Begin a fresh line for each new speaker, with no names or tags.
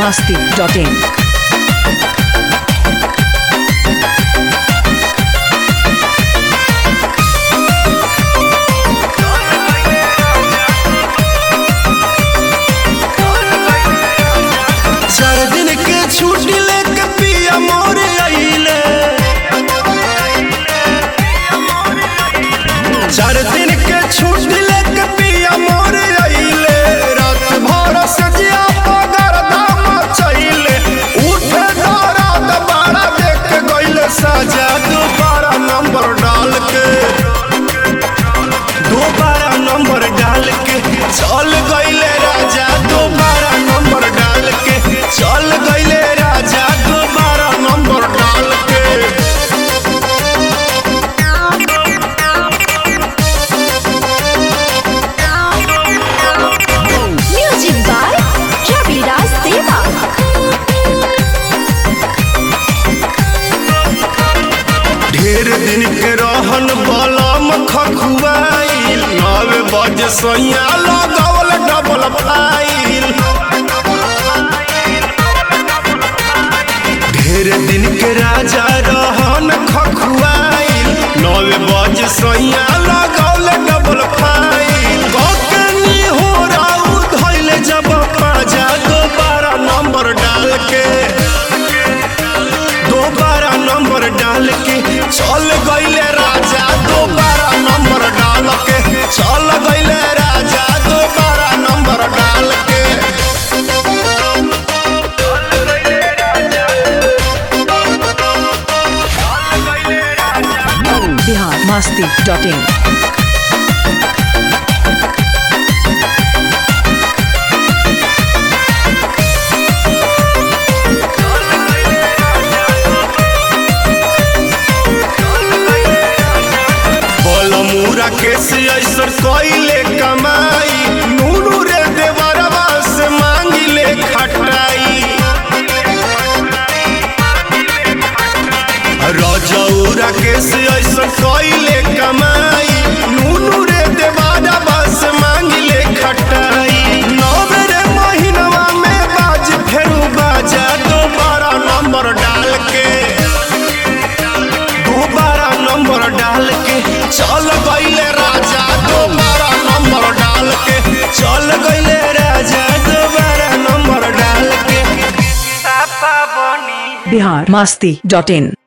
biharmasti.in
छुट्टी लेके पिया मोरे आइले 4 दिन के छुट्टी लेके पिया मोरे आइले रात भर सजिया पगार दाम चइले उठे धरा दबारा देख गइले साजा दोबारा नंबर डाल के चल गइले राजा दोबारा नंबर डाल के चल गइले राजा दोबारा नंबर डाल के
म्यूजिक बाय रविराज देवा।
ढेर दिन के रहन बलम खखुआइल 9 बजे सैया लगावल डबल फाइल ढेर दिन के राजा रहन खखुआइल 9 बजे सैया लगावल डबल फाइल ककनी हो राउ धइले जब पाजा दोबारा नंबर डाल के चल गइले राजा दोबारा नंबर डाल के चल गइले राजा दोबारा नंबर डाल के
biharmasti.in
बलमूरा केस ऐसर कइले कमाई नूनू रे देवरवा से मांगिले खटाई रजौरा केस ऐसर कइले कमाई नूनू रे देवरवा से मांगिले खटाई 9 रे महीनवा में बाज फेरू बाजा दोबारा नंबर डाल के चल गइले राजा दोबारा नंबर डाल के चल गइले राजा दोबारा नंबर डाल के
biharmasti.in